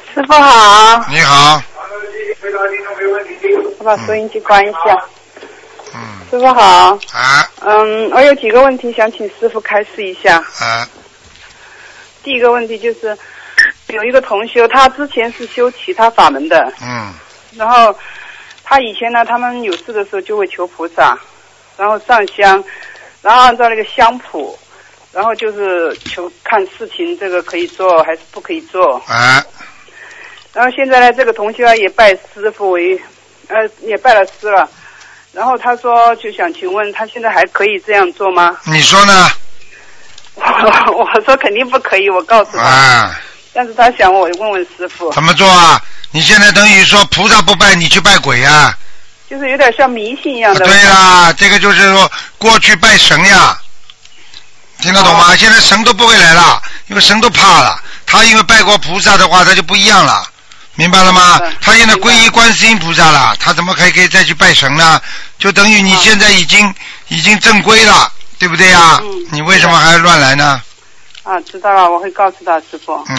师傅好。 你好。 我把收音机关一下。师傅好。 啊。 我有几个问题想请师傅开示一下。 啊。 第一个问题就是有一个同修，他之前是修其他法门的。然后他以前呢，他们有事的时候就会求菩萨，然后上香，然后按照那个香谱，然后就是求看事情这个可以做还是不可以做。然后现在呢，这个同修也拜师傅为，也拜了师了。然后他说，就想请问他现在还可以这样做吗？ 你说呢？ 我说肯定不可以，我告诉他。但是他想我问问师傅。 怎么做啊？你现在等于说菩萨不拜，你去拜鬼啊？ 就是有点像迷信一样的。 对啦，这个就是说过去拜神呀，听得懂吗？现在神都不会来了，因为神都怕了。他因为拜过菩萨的话，他就不一样了。明白了吗？他现在皈依观世音菩萨了，他怎么可以再去拜神呢？就等于你现在已经正规了，对不对呀？你为什么还乱来呢？ 知道了，我会告诉他师傅。